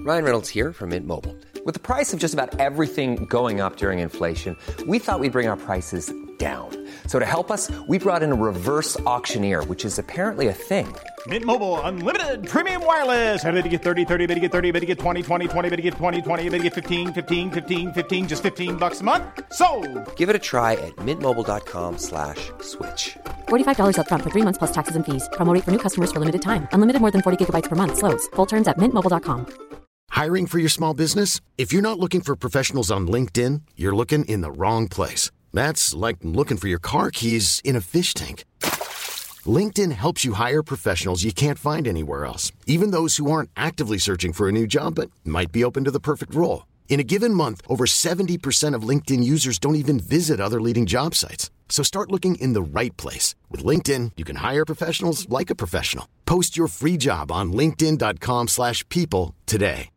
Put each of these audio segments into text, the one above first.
Ryan Reynolds here from Mint Mobile. With the price of just about everything going up during inflation, we thought we'd bring our prices down. So to help us, we brought in a reverse auctioneer, which is apparently a thing. Mint Mobile Unlimited Premium Wireless. How to get 30, 30, bit to get 30, bit to get 20, 20, 20, bit to get 20, 20, bit to get 15, 15, 15, 15, just $15 a month? Sold! Give it a try at mintmobile.com/switch. $45 up front for 3 months plus taxes and fees. Promo rate for new customers for limited time. Unlimited more than 40 gigabytes per month. Slows full terms at mintmobile.com. Hiring for your small business? If you're not looking for professionals on LinkedIn, you're looking in the wrong place. That's like looking for your car keys in a fish tank. LinkedIn helps you hire professionals you can't find anywhere else, even those who aren't actively searching for a new job but might be open to the perfect role. In a given month, over 70% of LinkedIn users don't even visit other leading job sites. So start looking in the right place. With LinkedIn, you can hire professionals like a professional. Post your free job on linkedin.com/people today.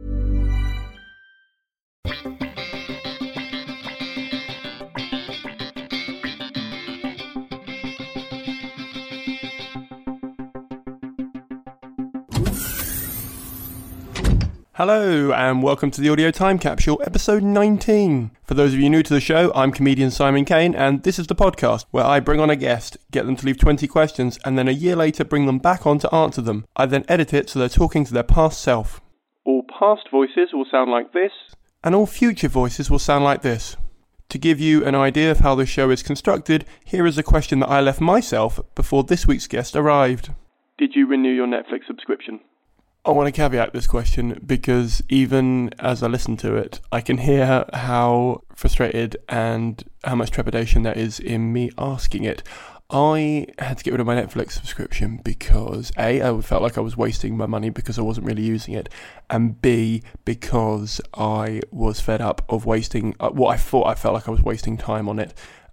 Hello and welcome to the Audio Time Capsule, episode 19. For those of you new to the show, I'm comedian Simon Kane, and this is the podcast where I bring on a guest, get them to leave 20 questions, and then a year later bring them back on to answer them. I then edit it so they're talking to their past self. All past voices will sound like this, and all future voices will sound like this. To give you an idea of how the show is constructed, here is a question that I left myself before this week's guest arrived. Did you renew your Netflix subscription? I want to caveat this question because even as I listen to it, I can hear how frustrated and how much trepidation there is in me asking it. I had to get rid of my Netflix subscription because A, I felt like I was wasting my money because I wasn't really using it, and B, because I was fed up of wasting what I thought I felt like I was wasting time on it.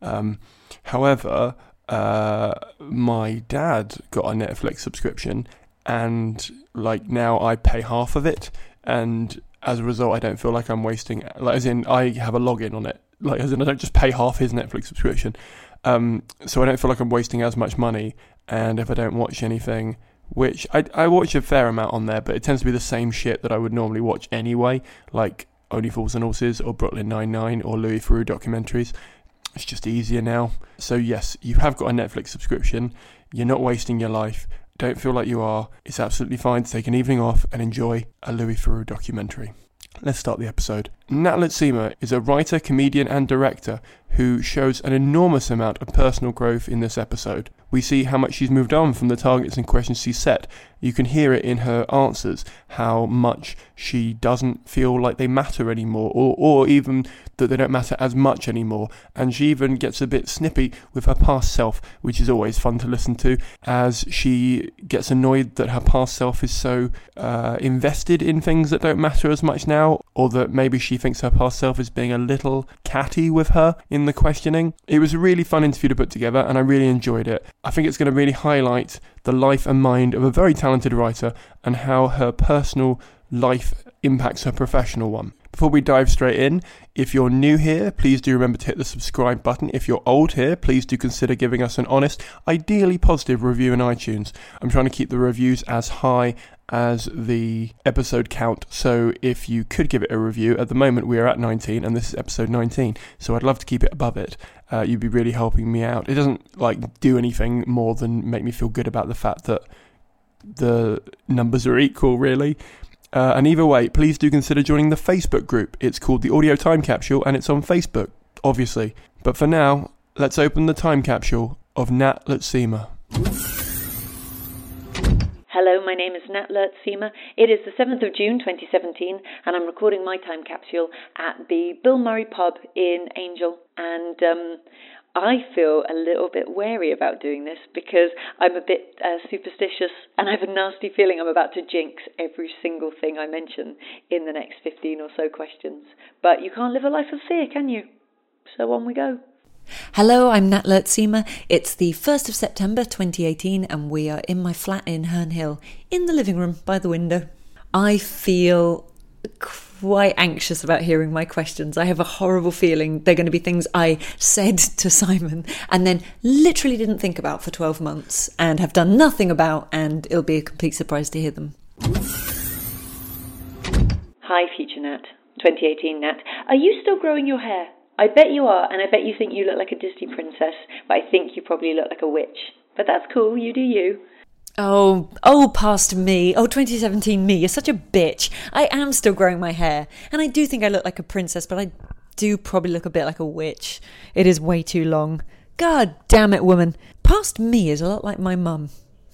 However, my dad got a Netflix subscription, and like now I pay half of it, and as a result I don't feel like I'm wasting, like as in I have a login on it, like as in I don't just pay half his Netflix subscription, so I don't feel like I'm wasting as much money. And if I don't watch anything, which I watch a fair amount on there, but it tends to be the same shit that I would normally watch anyway, like Only Fools and Horses or Brooklyn Nine-Nine or Louis Theroux documentaries. It's just easier now. So yes, you have got a Netflix subscription, you're not wasting your life. Don't feel like you are. It's absolutely fine to take an evening off and enjoy a Louis Theroux documentary. Let's start the episode. Nat Lutsima is a writer, comedian and director who shows an enormous amount of personal growth in this episode. We see how much she's moved on from the targets and questions she set. You can hear it in her answers, how much she doesn't feel like they matter anymore, or even that they don't matter as much anymore. And she even gets a bit snippy with her past self, which is always fun to listen to, as she gets annoyed that her past self is so invested in things that don't matter as much now, or that maybe she thinks her past self is being a little catty with her in the questioning. It was a really fun interview to put together, and I really enjoyed it. I think it's going to really highlight the life and mind of a very talented writer and how her personal life impacts her professional one. Before we dive straight in, if you're new here, please do remember to hit the subscribe button. If you're old here, please do consider giving us an honest, ideally positive review in iTunes. I'm trying to keep the reviews as high as the episode count, so if you could give it a review, at the moment we are at 19 and this is episode 19, so I'd love to keep it above it. You'd be really helping me out. It doesn't like do anything more than make me feel good about the fact that the numbers are equal, really. And either way, please do consider joining the Facebook group. It's called the Audio Time Capsule and it's on Facebook, obviously. But for now, let's open the time capsule of Nat Lutsima. Hello, my name is Nat Lutsima. It is the 7th of June 2017 and I'm recording my time capsule at the Bill Murray pub in Angel. And I feel a little bit wary about doing this because I'm a bit superstitious and I have a nasty feeling I'm about to jinx every single thing I mention in the next 15 or so questions. But you can't live a life of fear, can you? So on we go. Hello, I'm Nat Lutsima. It's the 1st of September 2018 and we are in my flat in Herne Hill, in the living room by the window. I feel quite anxious about hearing my questions. I have a horrible feeling they're going to be things I said to Simon and then literally didn't think about for 12 months and have done nothing about, and it'll be a complete surprise to hear them. Hi, future Nat. 2018 Nat. Are you still growing your hair? I bet you are, and I bet you think you look like a Disney princess, but I think you probably look like a witch. But that's cool, you do you. Oh, past me. Oh, 2017 me. You're such a bitch. I am still growing my hair, and I do think I look like a princess, but I do probably look a bit like a witch. It is way too long. God damn it, woman. Past me is a lot like my mum.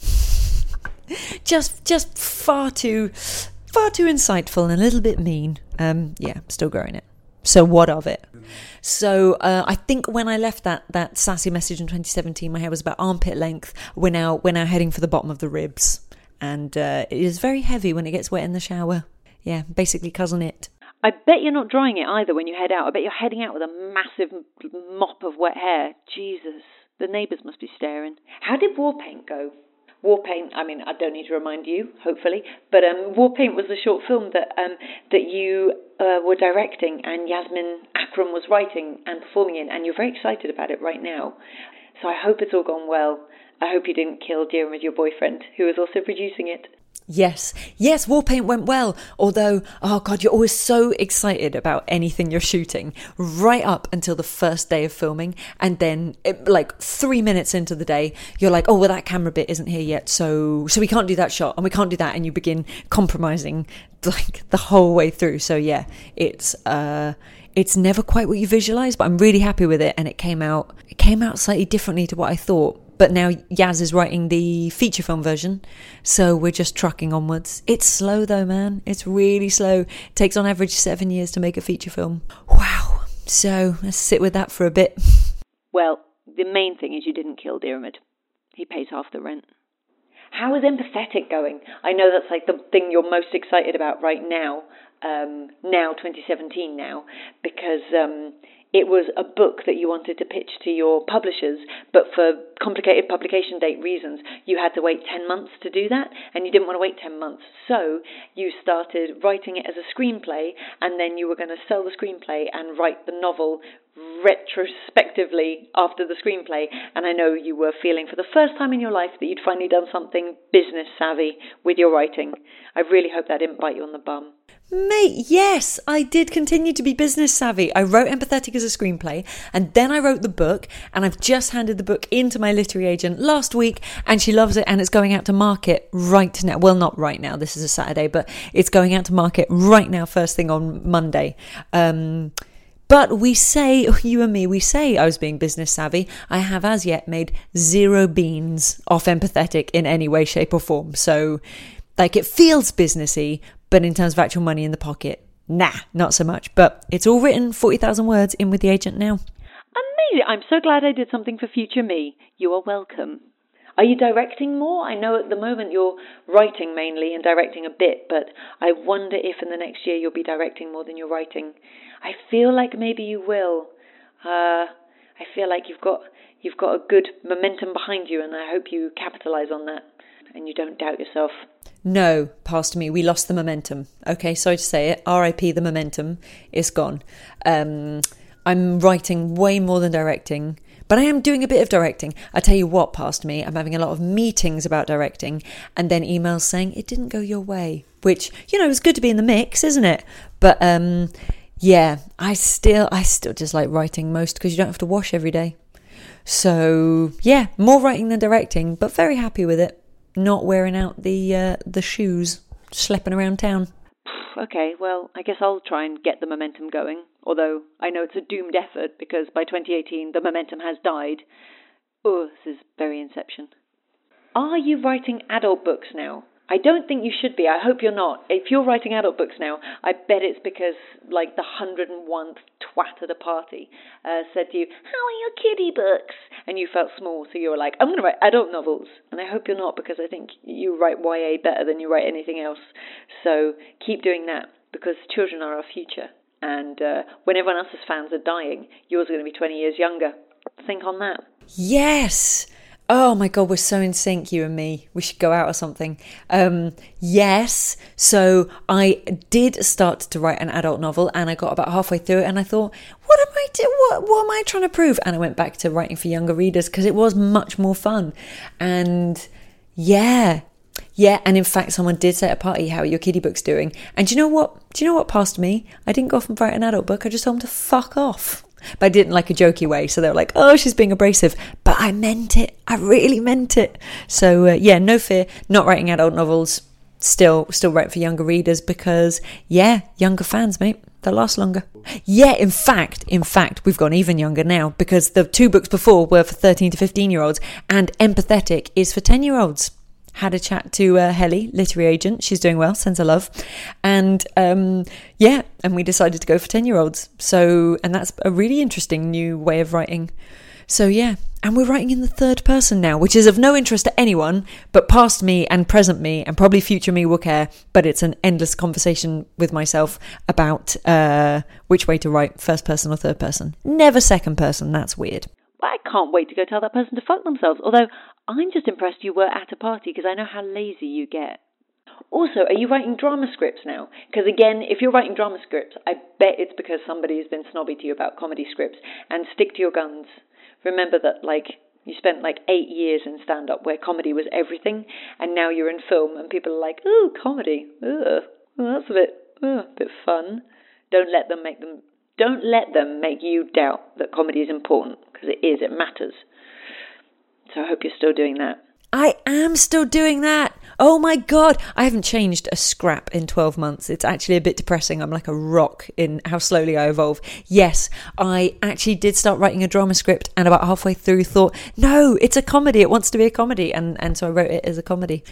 just far too insightful and a little bit mean. Yeah, still growing it. So what of it? So I think when I left that sassy message in 2017, my hair was about armpit length. We're now heading for the bottom of the ribs, and it is very heavy when it gets wet in the shower. Yeah, basically cousin it. I bet you're not drying it either when you head out. I bet you're heading out with a massive mop of wet hair. Jesus, the neighbours must be staring. How did War Paint go? War Paint, I mean, I don't need to remind you, hopefully, but War Paint was the short film that you were directing and Yasmin Akram was writing and performing in, and you're very excited about it right now. So I hope it's all gone well. I hope you didn't kill Diarmuid, your boyfriend, who was also producing it. Yes, War Paint went well, although, oh God, you're always so excited about anything you're shooting, right up until the first day of filming, and then, like 3 minutes into the day, you're like, oh, well, that camera bit isn't here yet, so we can't do that shot, and we can't do that, and you begin compromising, like, the whole way through. So yeah, it's never quite what you visualise, but I'm really happy with it, and it came out slightly differently to what I thought. But now Yaz is writing the feature film version, so we're just trucking onwards. It's slow though, man. It's really slow. It takes on average 7 years to make a feature film. Wow. So let's sit with that for a bit. Well, the main thing is you didn't kill Diarmuid. He pays half the rent. How is Empathetic going? I know that's like the thing you're most excited about right now, 2017 now, because it was a book that you wanted to pitch to your publishers, but for complicated publication date reasons, you had to wait 10 months to do that, and you didn't want to wait 10 months. So you started writing it as a screenplay, and then you were going to sell the screenplay and write the novel retrospectively after the screenplay. And I know you were feeling for the first time in your life that you'd finally done something business savvy with your writing. I really hope that didn't bite you on the bum. Mate, yes, I did continue to be business savvy. I wrote Empathetic as a screenplay, and then I wrote the book, and I've just handed the book into my literary agent last week, and she loves it, and it's going out to market right now. Well, not right now, this is a Saturday, but it's going out to market right now, first thing on Monday. But we say, you and me, we say I was being business savvy. I have as yet made 0 beans off Empathetic in any way, shape or form. So, like, it feels businessy, but in terms of actual money in the pocket, nah, not so much. But it's all written, 40,000 words, in with the agent now. Amazing. I'm so glad I did something for future me. You are welcome. Are you directing more? I know at the moment you're writing mainly and directing a bit, but I wonder if in the next year you'll be directing more than you're writing. I feel like maybe you will. I feel like you've got a good momentum behind you, and I hope you capitalise on that and you don't doubt yourself. No, past me, we lost the momentum. Okay, sorry to say it. R.I.P. the momentum is gone. I'm writing way more than directing, but I am doing a bit of directing. I tell you what, past me, I'm having a lot of meetings about directing and then emails saying it didn't go your way, which, you know, it's good to be in the mix, isn't it? But yeah, I still just like writing most because you don't have to wash every day. So yeah, more writing than directing, but very happy with it. Not wearing out the shoes, schlepping around town. Okay, well, I guess I'll try and get the momentum going, although I know it's a doomed effort because by 2018 the momentum has died. Oh, this is very Inception. Are you writing adult books now? I don't think you should be. I hope you're not. If you're writing adult books now, I bet it's because, like, the 101th twat at a party said to you, how are your kiddie books? And you felt small, so you were like, I'm going to write adult novels. And I hope you're not, because I think you write YA better than you write anything else. So keep doing that, because children are our future. And when everyone else's fans are dying, yours are going to be 20 years younger. Think on that. Yes! Oh my God, we're so in sync, you and me. We should go out or something. Yes. So I did start to write an adult novel, and I got about halfway through it and I thought, what am I doing? What am I trying to prove? And I went back to writing for younger readers because it was much more fun. And yeah, Yeah, and in fact, someone did say at a party, how are your kiddie books doing? And do you know what passed me? I didn't go off and write an adult book. I just told them to fuck off. But I didn't like a jokey way. So they were like, oh, she's being abrasive. But I meant it. I really meant it. So yeah, no fear. Not writing adult novels. Still write for younger readers because, yeah, younger fans, mate. They'll last longer. Yeah, in fact, we've gone even younger now because the 2 books before were for 13 to 15-year-olds and Empathetic is for 10-year-olds. Had a chat to Helly, literary agent. She's doing well, sends her love. And yeah, and we decided to go for 10-year-olds. So, and that's a really interesting new way of writing. So yeah, and we're writing in the third person now, which is of no interest to anyone, but past me and present me and probably future me will care. But it's an endless conversation with myself about which way to write, first person or third person. Never second person, that's weird. I can't wait to go tell that person to fuck themselves. Although, I'm just impressed you were at a party because I know how lazy you get. Also, are you writing drama scripts now? Because again, if you're writing drama scripts, I bet it's because somebody has been snobby to you about comedy scripts. And stick to your guns. Remember that, you spent 8 years in stand-up where comedy was everything, and now you're in film and people are like, ooh, comedy. Ugh. Well, that's a bit fun. Don't let them make you doubt that comedy is important, because it is, it matters. So I hope you're still doing that. I am still doing that. Oh my God. I haven't changed a scrap in 12 months. It's actually a bit depressing. I'm like a rock in how slowly I evolve. Yes, I actually did start writing a drama script and about halfway through thought, no, it's a comedy. It wants to be a comedy. And so I wrote it as a comedy.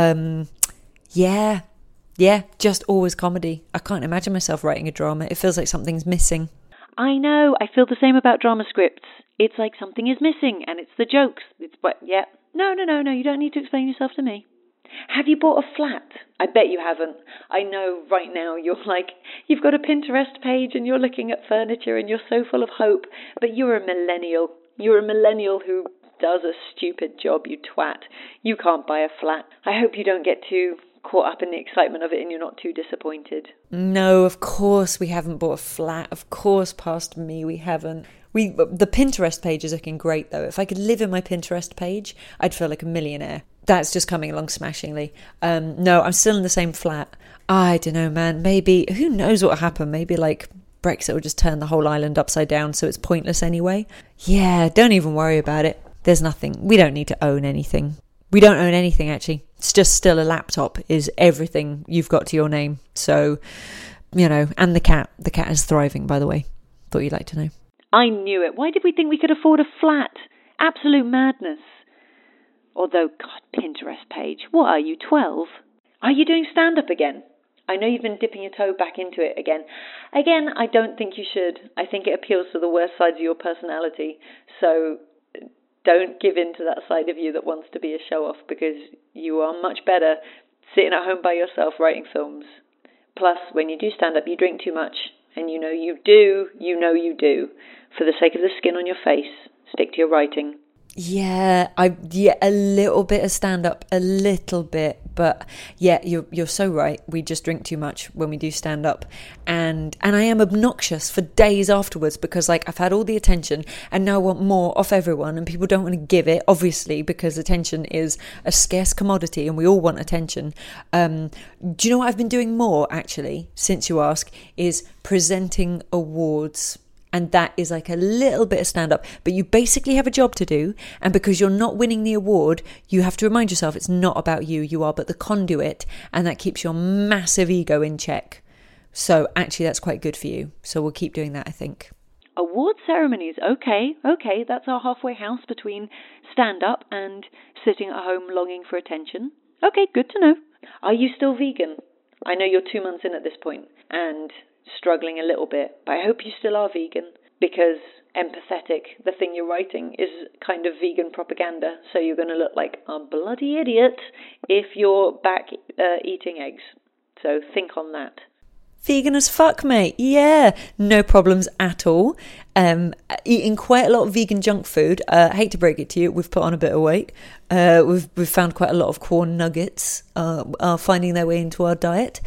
Yeah, just always comedy. I can't imagine myself writing a drama. It feels like something's missing. I know. I feel the same about drama scripts. It's like something is missing and it's the jokes. Yeah. No, you don't need to explain yourself to me. Have you bought a flat? I bet you haven't. I know right now you've got a Pinterest page and you're looking at furniture and you're so full of hope, but you're a millennial. You're a millennial who does a stupid job, you twat. You can't buy a flat. I hope you don't get too caught up in the excitement of it and you're not too disappointed. No, of course we haven't bought a flat. Of course, past me, we haven't. The Pinterest page is looking great, though. If I could live in my Pinterest page, I'd feel like a millionaire. That's just coming along smashingly. No, I'm still in the same flat. I don't know, man. Maybe, who knows what will happen? Maybe, Brexit will just turn the whole island upside down, so it's pointless anyway. Yeah, don't even worry about it. There's nothing. We don't need to own anything. We don't own anything, actually. It's just still a laptop is everything you've got to your name. So, and the cat. The cat is thriving, by the way. Thought you'd like to know. I knew it. Why did we think we could afford a flat? Absolute madness. Although, God, Pinterest page. What are you, 12? Are you doing stand-up again? I know you've been dipping your toe back into it again. Again, I don't think you should. I think it appeals to the worst sides of your personality. So don't give in to that side of you that wants to be a show-off, because you are much better sitting at home by yourself writing films. Plus, when you do stand-up, you drink too much. And you know you do. For the sake of the skin on your face, stick to your writing. Yeah, a little bit of stand-up, a little bit, but yeah, you're so right. We just drink too much when we do stand-up, and I am obnoxious for days afterwards because I've had all the attention and now I want more off everyone, and people don't want to give it, obviously, because attention is a scarce commodity and we all want attention. Do you know what I've been doing more, actually, since you ask, is presenting awards. And that is a little bit of stand-up. But you basically have a job to do. And because you're not winning the award, you have to remind yourself it's not about you. You are but the conduit. And that keeps your massive ego in check. So actually, that's quite good for you. So we'll keep doing that, I think. Award ceremonies. Okay. That's our halfway house between stand-up and sitting at home longing for attention. Okay, good to know. Are you still vegan? I know you're 2 months in at this point. And struggling a little bit, but I hope you still are vegan, because Empathetic, the thing you're writing, is kind of vegan propaganda, so you're going to look like a bloody idiot if you're back eating eggs. So think on that. Vegan as fuck, mate. Yeah, no problems at all. Eating quite a lot of vegan junk food. I hate to break it to you, we've put on a bit of weight. We've found quite a lot of corn nuggets are finding their way into our diet.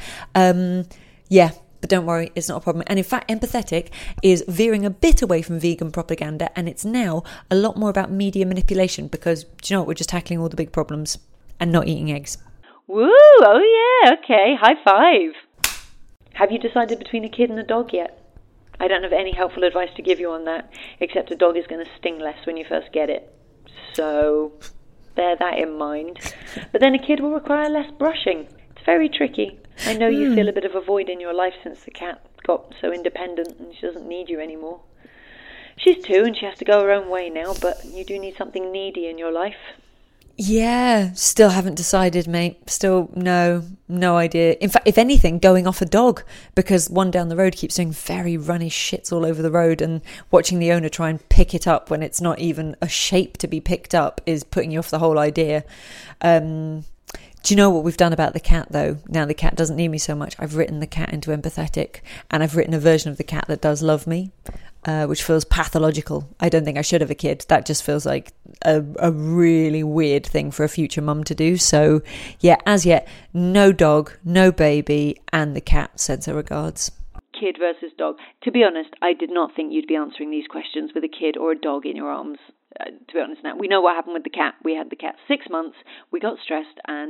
Yeah. But don't worry, it's not a problem. And in fact, Empathetic is veering a bit away from vegan propaganda, and it's now a lot more about media manipulation because, do you know what, we're just tackling all the big problems and not eating eggs. Woo! Oh yeah, okay, high five. Have you decided between a kid and a dog yet? I don't have any helpful advice to give you on that, except a dog is going to sting less when you first get it. So, bear that in mind. But then a kid will require less brushing. It's very tricky. I know you feel a bit of a void in your life since the cat got so independent and she doesn't need you anymore. She's 2 and she has to go her own way now, but you do need something needy in your life. Yeah, still haven't decided, mate. Still no idea. In fact, if anything, going off a dog, because one down the road keeps doing very runny shits all over the road, and watching the owner try and pick it up when it's not even a shape to be picked up is putting you off the whole idea. Do you know what we've done about the cat, though? Now the cat doesn't need me so much. I've written the cat into empathetic, and I've written a version of the cat that does love me, which feels pathological. I don't think I should have a kid. That just feels like a really weird thing for a future mum to do. So, yeah, as yet, no dog, no baby, and the cat sends her regards. Kid versus dog. To be honest, I did not think you'd be answering these questions with a kid or a dog in your arms. To be honest now, we know what happened with the cat. We had the cat 6 months, we got stressed and...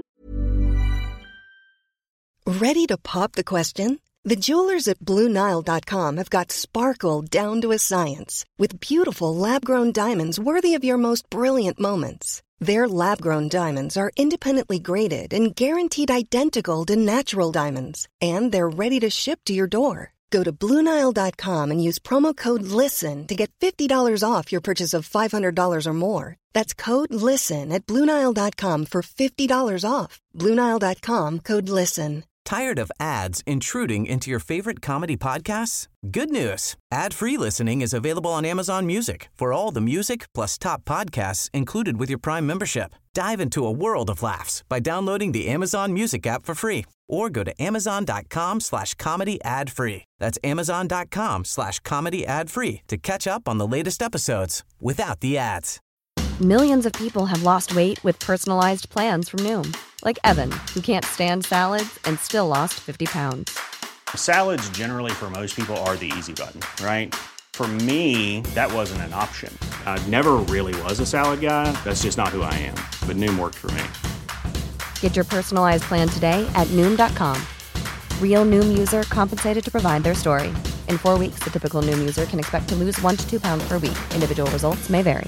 Ready to pop the question? The jewelers at BlueNile.com have got sparkle down to a science with beautiful lab-grown diamonds worthy of your most brilliant moments. Their lab-grown diamonds are independently graded and guaranteed identical to natural diamonds, and they're ready to ship to your door. Go to BlueNile.com and use promo code LISTEN to get $50 off your purchase of $500 or more. That's code LISTEN at BlueNile.com for $50 off. BlueNile.com, code LISTEN. Tired of ads intruding into your favorite comedy podcasts? Good news. Ad-free listening is available on Amazon Music for all the music plus top podcasts included with your Prime membership. Dive into a world of laughs by downloading the Amazon Music app for free or go to amazon.com/comedy ad-free. That's amazon.com/comedy ad-free to catch up on the latest episodes without the ads. Millions of people have lost weight with personalized plans from Noom. Like Evan, who can't stand salads and still lost 50 pounds. Salads generally for most people are the easy button, right? For me, that wasn't an option. I never really was a salad guy. That's just not who I am. But Noom worked for me. Get your personalized plan today at Noom.com. Real Noom user compensated to provide their story. In 4 weeks, the typical Noom user can expect to lose 1 to 2 pounds per week. Individual results may vary.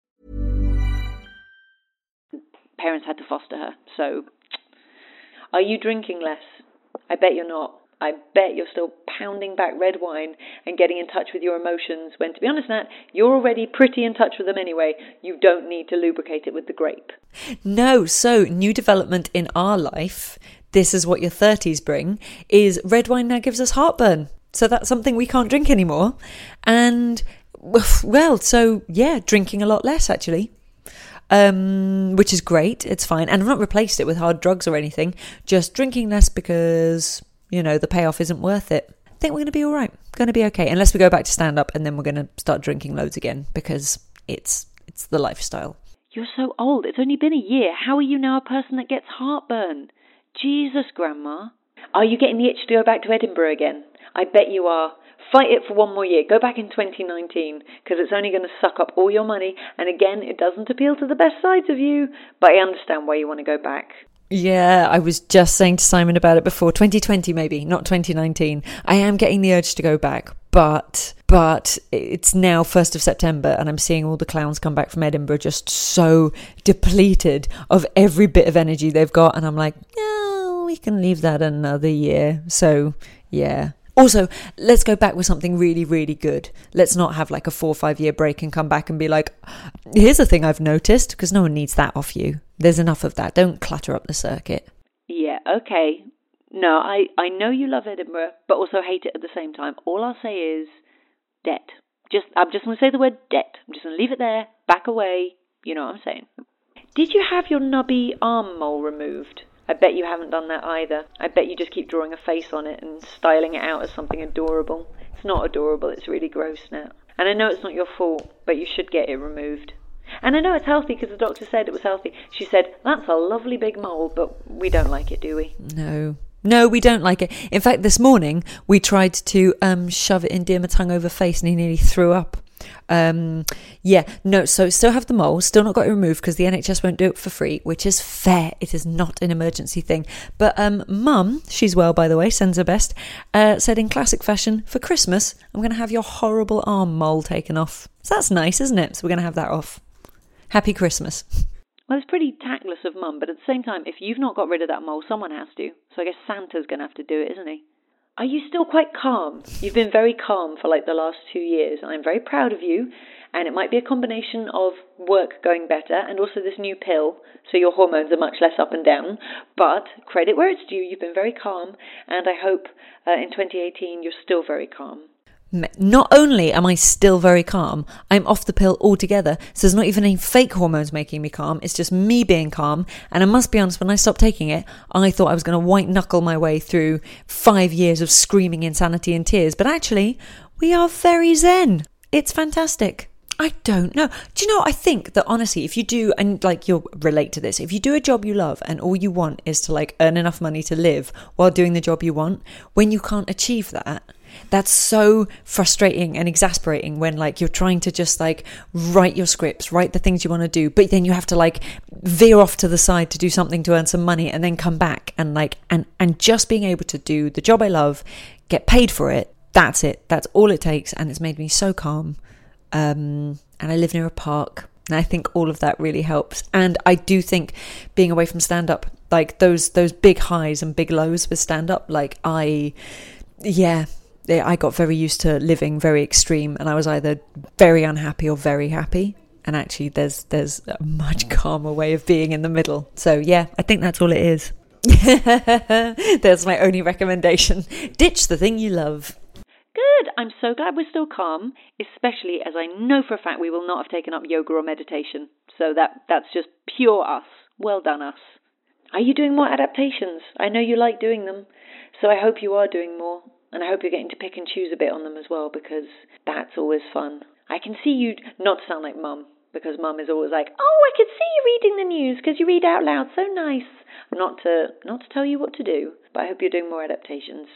Parents had to foster her. So, are you drinking less? I bet you're not. I bet you're still pounding back red wine and getting in touch with your emotions when, to be honest, Nat, you're already pretty in touch with them anyway. You don't need to lubricate it with the grape. No, so new development in our life, this is what your 30s bring, is red wine now gives us heartburn. So that's something we can't drink anymore. And, well, so yeah, drinking a lot less actually. Which is great, it's fine. And I've not replaced it with hard drugs or anything, just drinking less because, you know, the payoff isn't worth it. I think we're going to be all right, going to be okay, unless we go back to stand-up and then we're going to start drinking loads again because it's the lifestyle. You're so old, it's only been a year. How are you now a person that gets heartburn? Jesus, Grandma. Are you getting the itch to go back to Edinburgh again? I bet you are. Fight it for 1 more year. Go back in 2019 because it's only going to suck up all your money. And again, it doesn't appeal to the best sides of you. But I understand why you want to go back. Yeah, I was just saying to Simon about it before. 2020 maybe, not 2019. I am getting the urge to go back. But it's now 1st of September and I'm seeing all the clowns come back from Edinburgh just so depleted of every bit of energy they've got. And I'm like, no, we can leave that another year. So, yeah. Also, let's go back with something really, really good. Let's not have like a 4 or 5 year break and come back and be like, here's a thing I've noticed, because no one needs that off you. There's enough of that. Don't clutter up the circuit. Yeah, okay. No, I know you love Edinburgh, but also hate it at the same time. All I'll say is debt. I'm just going to say the word debt. I'm just going to leave it there, back away. You know what I'm saying. Did you have your nubby arm mole removed? I bet you haven't done that either. I bet you just keep drawing a face on it and styling it out as something adorable. It's not adorable, it's really gross now. And I know it's not your fault, but you should get it removed. And I know it's healthy because the doctor said it was healthy. She said, that's a lovely big mole, but we don't like it, do we? No, we don't like it. In fact, this morning, we tried to shove it in dear my tongue over face and he nearly threw up. So still have the mole, still not got it removed because the NHS won't do it for free, which is fair. It is not an emergency thing. But Mum, she's well by the way, sends her best, said in classic fashion, for Christmas I'm going to have your horrible arm mole taken off. So that's nice, isn't it? So we're going to have that off. Happy Christmas. Well, it's pretty tactless of Mum, but at the same time, if you've not got rid of that mole, someone has to. So I guess Santa's going to have to do it, isn't he? Are you still quite calm? You've been very calm for like the last 2 years, and I'm very proud of you. And it might be a combination of work going better and also this new pill, so your hormones are much less up and down. But credit where it's due, you've been very calm, and I hope in 2018 you're still very calm. Not only am I still very calm, I'm off the pill altogether. So there's not even any fake hormones making me calm. It's just me being calm. And I must be honest, when I stopped taking it, I thought I was going to white knuckle my way through 5 years of screaming insanity and tears. But actually, we are very zen. It's fantastic. I don't know. Do you know, I think that honestly, if you do, and like you'll relate to this, if you do a job you love and all you want is to like earn enough money to live while doing the job you want, when you can't achieve that, that's so frustrating and exasperating when like you're trying to just like write your scripts, write the things you want to do, but then you have to like veer off to the side to do something to earn some money and then come back and like, and just being able to do the job I love, get paid for it. That's it. That's all it takes. And it's made me so calm. And I live near a park. And I think all of that really helps. And I do think being away from stand-up, like those big highs and big lows with stand-up, like I got very used to living very extreme, and I was either very unhappy or very happy. And actually there's a much calmer way of being in the middle. So yeah, I think that's all it is. That's my only recommendation. Ditch the thing you love. Good. I'm so glad we're still calm, especially as I know for a fact we will not have taken up yoga or meditation. So that's just pure us. Well done, us. Are you doing more adaptations? I know you like doing them, so I hope you are doing more. And I hope you're getting to pick and choose a bit on them as well, because that's always fun. I can see you not sound like Mum, because Mum is always like, oh, I could see you reading the news because you read out loud, so nice. Not to tell you what to do, but I hope you're doing more adaptations.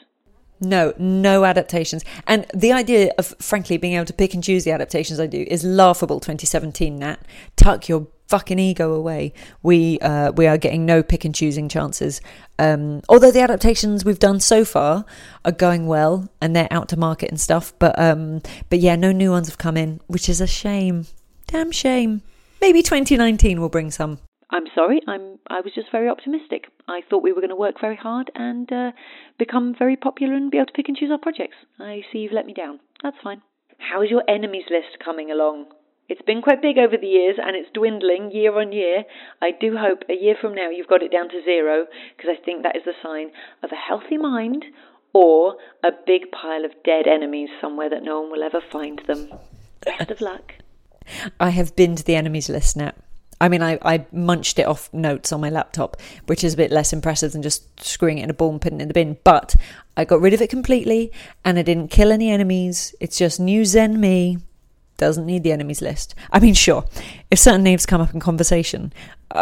No adaptations. And the idea of, frankly, being able to pick and choose the adaptations I do is laughable, 2017, Nat. Tuck your fucking ego away. We are getting no pick and choosing chances. Although the adaptations we've done so far are going well and they're out to market and stuff. But yeah, no new ones have come in, which is a shame. Damn shame. Maybe 2019 will bring some. I'm sorry, I was just very optimistic. I thought we were going to work very hard and become very popular and be able to pick and choose our projects. I see you've let me down. That's fine. How is your enemies list coming along? It's been quite big over the years and it's dwindling year on year. I do hope a year from now you've got it down to 0, because I think that is the sign of a healthy mind or a big pile of dead enemies somewhere that no one will ever find them. Best of luck. I have binned the enemies list now. I mean, I munched it off notes on my laptop, which is a bit less impressive than just screwing it in a ball and putting it in the bin. But I got rid of it completely and I didn't kill any enemies. It's just new Zen me. Doesn't need the enemies list. I mean, sure, if certain names come up in conversation,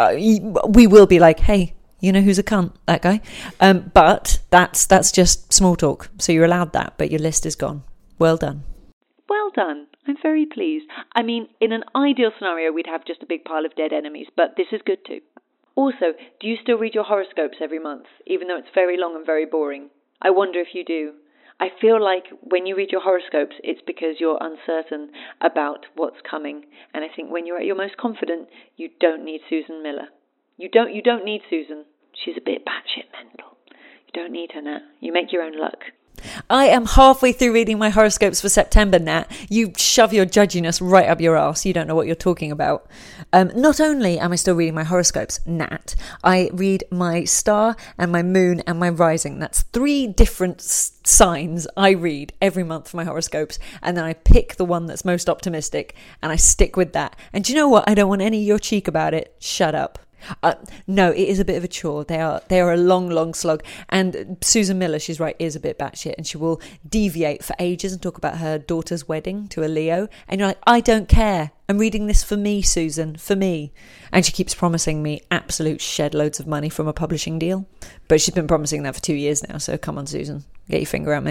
we will be like, hey, you know who's a cunt? That guy. But that's just small talk. So you're allowed that, but your list is gone. Well done. Well done. I'm very pleased. I mean, in an ideal scenario, we'd have just a big pile of dead enemies, but this is good too. Also, do you still read your horoscopes every month, even though it's very long and very boring? I wonder if you do. I feel like when you read your horoscopes, it's because you're uncertain about what's coming. And I think when you're at your most confident, you don't need Susan Miller. You don't need Susan. She's a bit batshit mental. You don't need her, Nat. You make your own luck. I am halfway through reading my horoscopes for September, Nat. You shove your judginess right up your arse. You don't know what you're talking about. Not only am I still reading my horoscopes, Nat, I read my star and my moon and my rising. That's 3 different signs I read every month for my horoscopes. And then I pick the one that's most optimistic and I stick with that. And do you know what? I don't want any of your cheek about it. Shut up. No, it is a bit of a chore. They are a long slog. And Susan Miller, she's right, is a bit batshit, and she will deviate for ages and talk about her daughter's wedding to a Leo. And you're like, I don't care. I'm reading this for me, Susan, for me. And she keeps promising me absolute shed loads of money from a publishing deal. But she's been promising that for 2 years now. So come on, Susan, get your finger out, mate.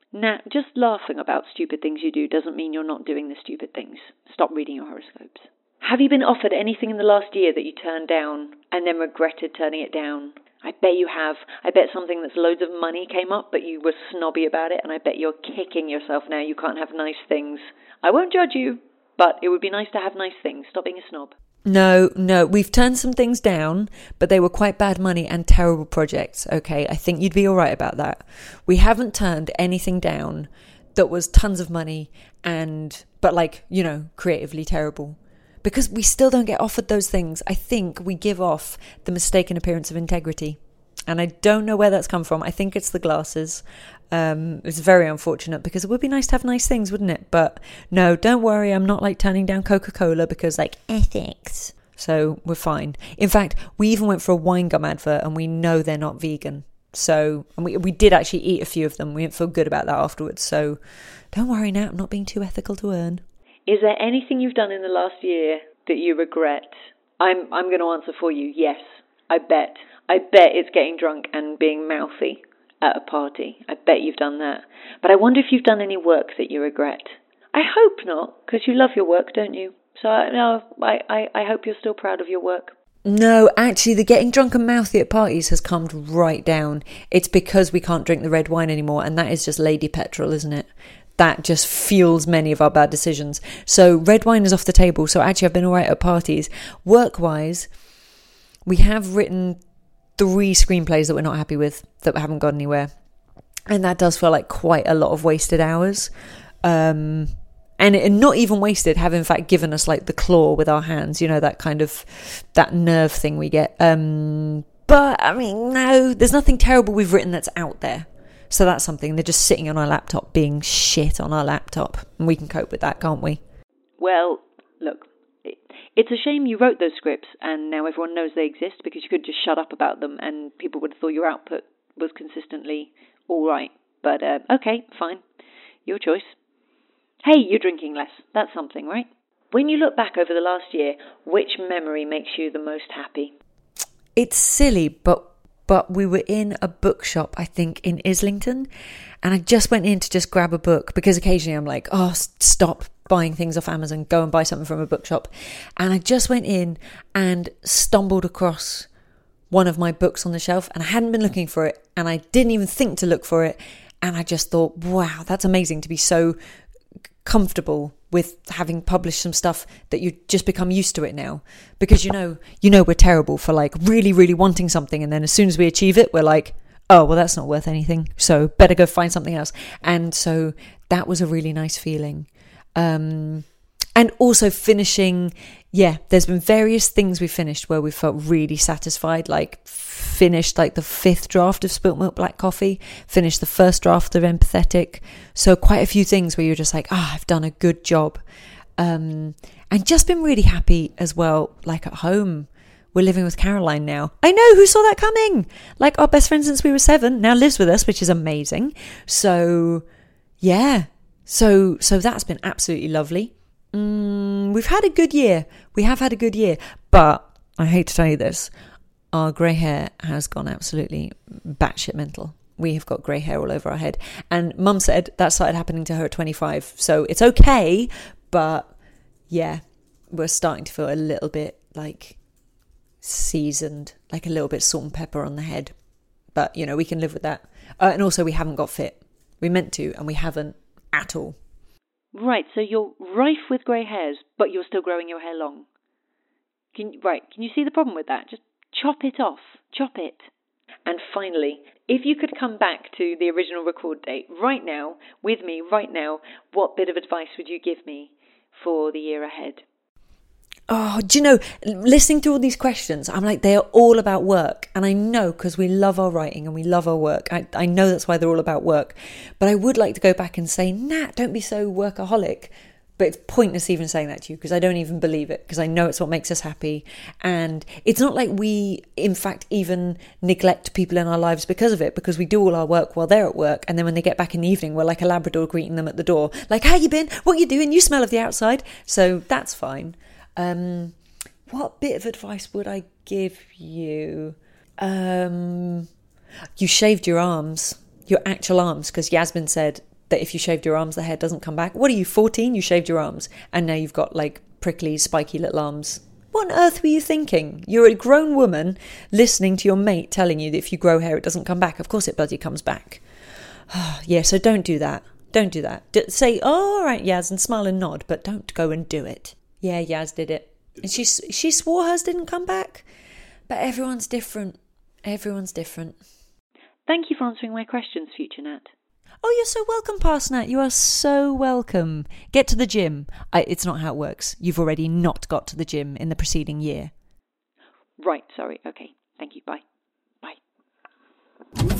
Now, just laughing about stupid things you do doesn't mean you're not doing the stupid things. Stop reading your horoscopes. Have you been offered anything in the last year that you turned down and then regretted turning it down? I bet you have. I bet something that's loads of money came up, but you were snobby about it, and I bet you're kicking yourself now you can't have nice things. I won't judge you, but it would be nice to have nice things. Stop being a snob. No, we've turned some things down, but they were quite bad money and terrible projects, okay? I think you'd be all right about that. We haven't turned anything down that was tons of money but like, you know, creatively terrible. Because we still don't get offered those things. I think we give off the mistaken appearance of integrity. And I don't know where that's come from. I think it's the glasses. It's very unfortunate because it would be nice to have nice things, wouldn't it? But no, don't worry. I'm not like turning down Coca-Cola because like ethics. So we're fine. In fact, we even went for a wine gum advert and we know they're not vegan. So and we did actually eat a few of them. We didn't feel good about that afterwards. So don't worry now. I'm not being too ethical to earn. Is there anything you've done in the last year that you regret? I'm going to answer for you. Yes, I bet. I bet it's getting drunk and being mouthy at a party. I bet you've done that. But I wonder if you've done any work that you regret. I hope not, because you love your work, don't you? So no, I hope you're still proud of your work. No, actually, the getting drunk and mouthy at parties has calmed right down. It's because we can't drink the red wine anymore, and that is just lady petrol, isn't it? That just fuels many of our bad decisions. So red wine is off the table. So actually I've been all right at parties. Work-wise, we have written 3 screenplays that we're not happy with, that haven't gone anywhere. And that does feel like quite a lot of wasted hours. And not even wasted, have in fact given us like the claw with our hands, you know, that kind of, that nerve thing we get. But I mean, no, there's nothing terrible we've written that's out there. So that's something. They're just sitting on our laptop being shit on our laptop. And we can cope with that, can't we? Well, look, it's a shame you wrote those scripts and now everyone knows they exist because you could just shut up about them and people would have thought your output was consistently all right. But okay, fine. Your choice. Hey, you're drinking less. That's something, right? When you look back over the last year, which memory makes you the most happy? It's silly, but we were in a bookshop, I think, in Islington, and I just went in to just grab a book because occasionally I'm like, oh, stop buying things off Amazon, go and buy something from a bookshop. And I just went in and stumbled across one of my books on the shelf, and I hadn't been looking for it, and I didn't even think to look for it, and I just thought, wow, that's amazing to be so comfortable with having published some stuff that you just become used to it now, because you know we're terrible for like really, really wanting something, and then as soon as we achieve it, we're like, oh, well, that's not worth anything, so better go find something else. And so that was a really nice feeling. And also finishing, there's been various things we finished where we felt really satisfied, like finished like the 5th draft of Spilt Milk Black Coffee, finished the 1st draft of Empathetic. So quite a few things where you're just like, I've done a good job. And just been really happy as well, like at home. We're living with Caroline now. I know, who saw that coming? Like our best friend since we were 7 now lives with us, which is amazing. So yeah, so that's been absolutely lovely. We've had a good year. We have had a good year, but I hate to tell you this, our grey hair has gone absolutely batshit mental. We have got grey hair all over our head. And Mum said that started happening to her at 25. So it's okay, but yeah, we're starting to feel a little bit like seasoned, like a little bit salt and pepper on the head. But, you know, we can live with that. And also we haven't got fit. We meant to, and we haven't at all. Right, so you're rife with grey hairs, but you're still growing your hair long. Can you see the problem with that? Just chop it off. Chop it. And finally, if you could come back to the original record date right now, with me right now, what bit of advice would you give me for the year ahead? Oh, do you know, listening to all these questions, I'm like, they are all about work. And I know, because we love our writing and we love our work. I know that's why they're all about work. But I would like to go back and say, Nat, don't be so workaholic. But it's pointless even saying that to you, because I don't even believe it, because I know it's what makes us happy. And it's not like we, in fact, even neglect people in our lives because of it, because we do all our work while they're at work. And then when they get back in the evening, we're like a Labrador greeting them at the door. Like, how you been? What you doing? You smell of the outside. So that's fine. What bit of advice would I give you? You shaved your arms, your actual arms, because Yasmin said that if you shaved your arms, the hair doesn't come back. What are you, 14? You shaved your arms, and now you've got like prickly, spiky little arms. What on earth were you thinking? You're a grown woman listening to your mate telling you that if you grow hair, it doesn't come back. Of course it bloody comes back. Yeah, so don't do that. Don't do that. Say, oh, all right, Yaz, and smile and nod, but don't go and do it. Yeah, Yaz did it. And she swore hers didn't come back. But everyone's different. Everyone's different. Thank you for answering my questions, future Nat. Oh, you're so welcome, past Nat. You are so welcome. Get to the gym. It's not how it works. You've already not got to the gym in the preceding year. Right, sorry. Okay, thank you. Bye. Bye.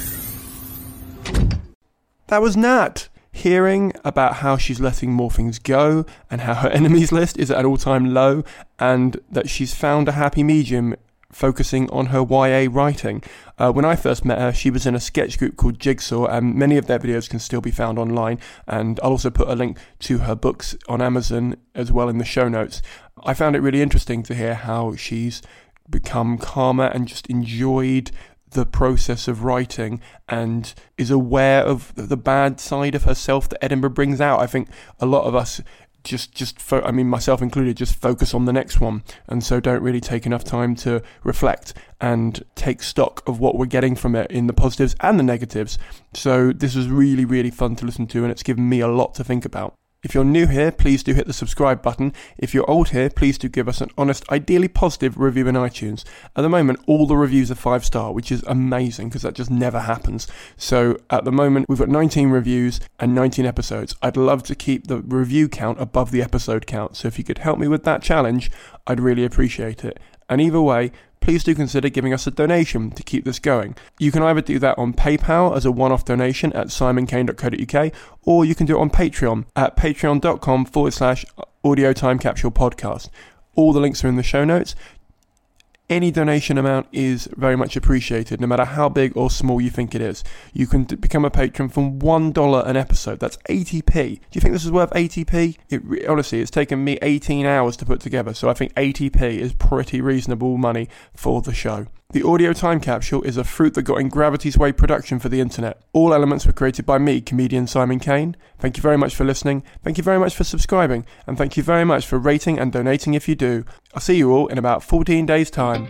That was Nat, hearing about how she's letting more things go and how her enemies list is at an all-time low and that she's found a happy medium focusing on her YA writing. When I first met her, she was in a sketch group called Jigsaw, and many of their videos can still be found online, and I'll also put a link to her books on Amazon as well in the show notes. I found it really interesting to hear how she's become calmer and just enjoyed the process of writing and is aware of the bad side of herself that Edinburgh brings out. I think a lot of us myself included, just focus on the next one, and so don't really take enough time to reflect and take stock of what we're getting from it in the positives and the negatives. So this was really, really fun to listen to, and it's given me a lot to think about. If you're new here, please do hit the subscribe button. If you're old here, please do give us an honest, ideally positive review in iTunes. At the moment, all the reviews are 5-star, which is amazing because that just never happens. So at the moment, we've got 19 reviews and 19 episodes. I'd love to keep the review count above the episode count. So if you could help me with that challenge, I'd really appreciate it. And either way, please do consider giving us a donation to keep this going. You can either do that on PayPal as a one-off donation at simonkane.co.uk, or you can do it on Patreon at patreon.com/Audio Time Capsule Podcast. All the links are in the show notes. Any donation amount is very much appreciated, no matter how big or small you think it is. You can become a patron from $1 an episode. That's 80p. Do you think this is worth 80p? Honestly, it's taken me 18 hours to put together, so I think 80p is pretty reasonable money for the show. The Audio Time Capsule is a Fruit That Got in Gravity's Way production for the internet. All elements were created by me, comedian Simon Kane. Thank you very much for listening. Thank you very much for subscribing. And thank you very much for rating and donating if you do. I'll see you all in about 14 days' time.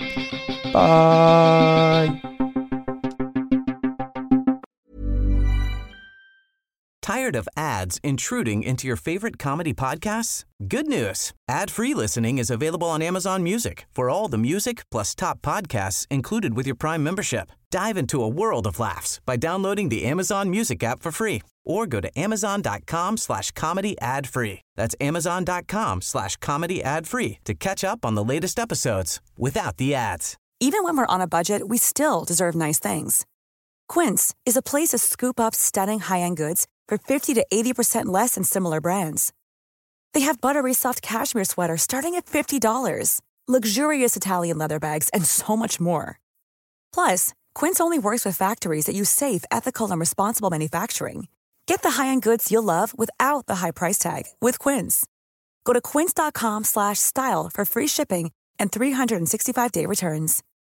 Bye. Tired of ads intruding into your favorite comedy podcasts? Good news. Ad-free listening is available on Amazon Music for all the music plus top podcasts included with your Prime membership. Dive into a world of laughs by downloading the Amazon Music app for free or go to amazon.com/comedy ad-free. That's amazon.com/comedy ad-free to catch up on the latest episodes without the ads. Even when we're on a budget, we still deserve nice things. Quince is a place to scoop up stunning high-end goods for 50 to 80% less than similar brands. They have buttery soft cashmere sweaters starting at $50, luxurious Italian leather bags, and so much more. Plus, Quince only works with factories that use safe, ethical, and responsible manufacturing. Get the high-end goods you'll love without the high price tag with Quince. Go to quince.com/style for free shipping and 365-day returns.